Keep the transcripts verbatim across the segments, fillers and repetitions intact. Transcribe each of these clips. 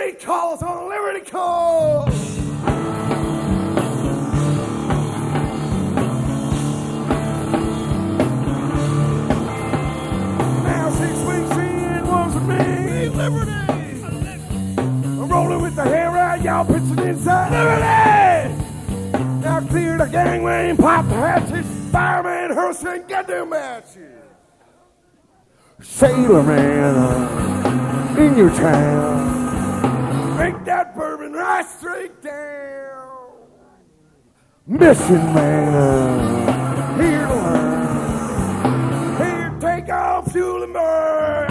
Liberty calls on Liberty calls. Now six weeks in was a big Liberty. I'm rolling with the hair out, y'all pitching inside Liberty. Now clear the gangway and pop the hatches. Fireman hurls and get them matches. Sailor man uh, in your town, drink that bourbon right straight down. Mission man uh, here to learn, here to take off fuel and burn.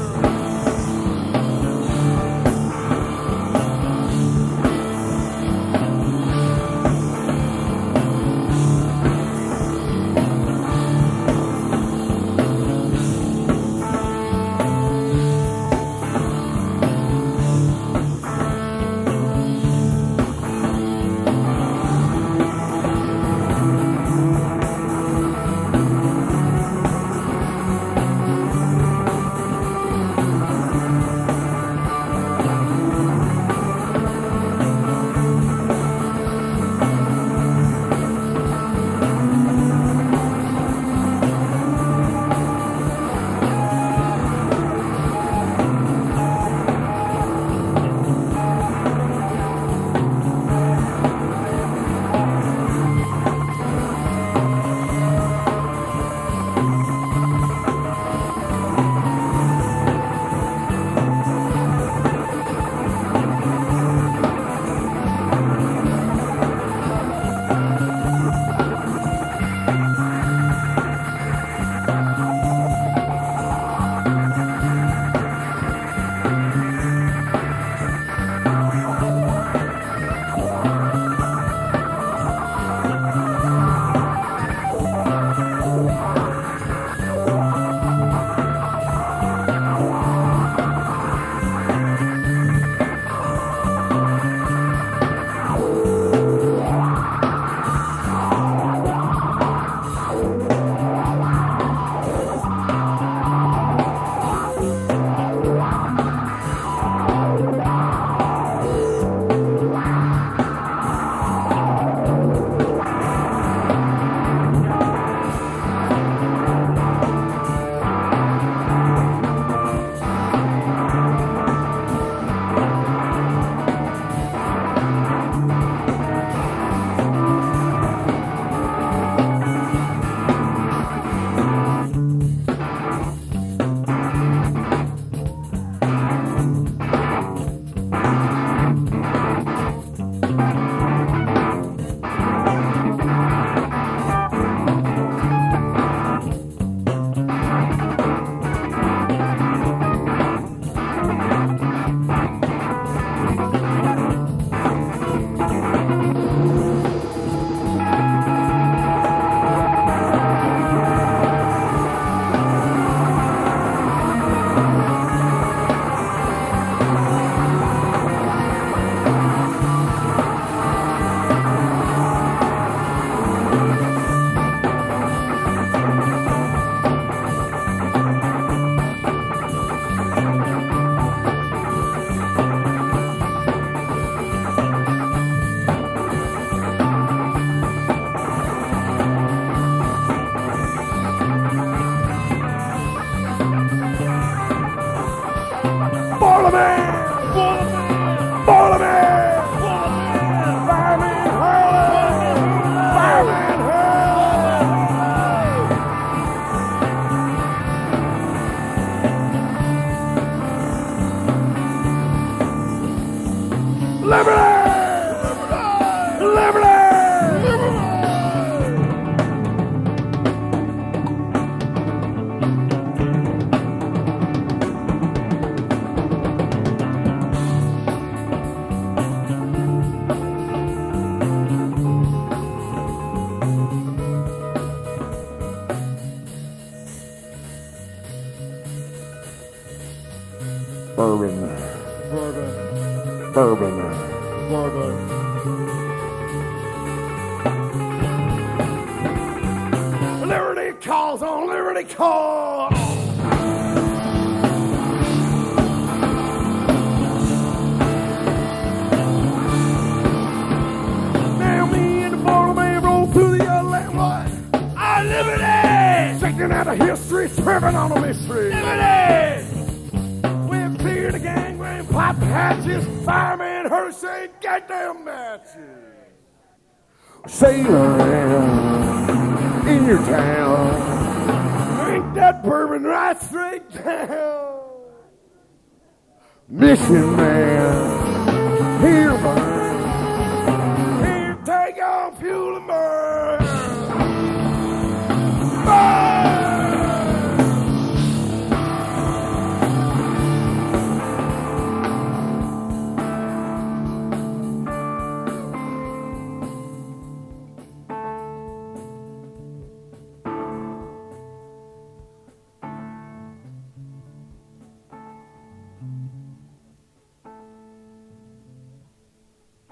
Bourbon. Bourbon. Bourbon. Bourbon. Liberty calls on Liberty calls. looking at a history, swerving on a mystery. With beer, the gang, wearing pop patches, fireman, Hershey, goddamn matches. Sailor man in your town, drink that bourbon right straight down. Mission man, here burn, here take on fuel and burn.